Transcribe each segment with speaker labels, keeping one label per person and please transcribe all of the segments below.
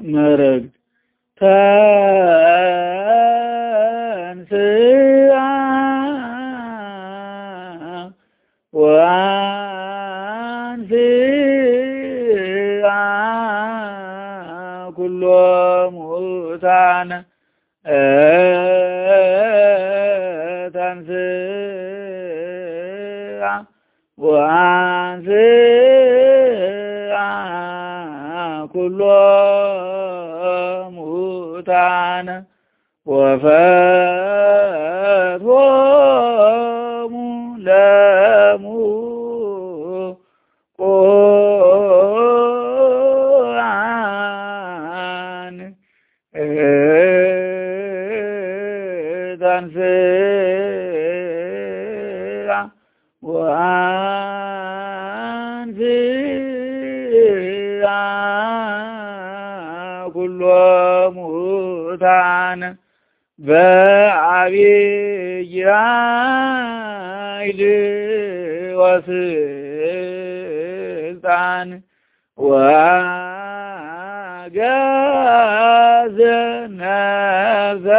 Speaker 1: መረግ ተንሥአ ወአንሥአ ኩሎ ሙታነ ተንሥአ ወአንሥአ ኩሎ ሙታነ ወፈትሖሙ ለሙቁዓን ተንሥአ ወአንሥአ ኩሎ ሙታነ በዐቢይ ኃይል ወስልጣን ወአግዓዘ ነፍሰ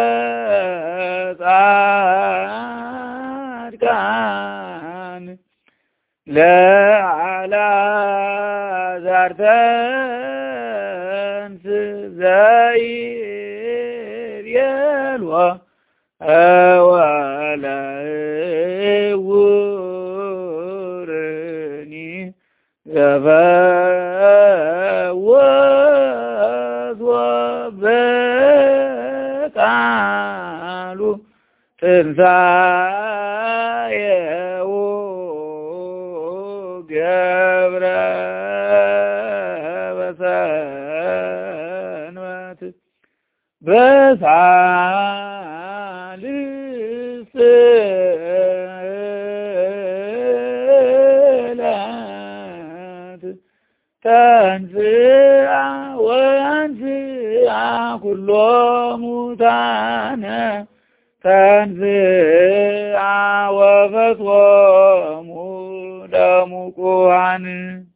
Speaker 1: ጻድቃን ለአልዓዛር ተንሥእ ዘይቤሎ ወለዕውርኒ ዘፈወሶ በቃሉ ትንሣኤሁ ገብረ በሰንበት በሳልስት ዕለት ተንሥአ ወአንሥአ ኩሎ ሙታነ ተንሥአ ወፈትሖሙ ለሙቁዓን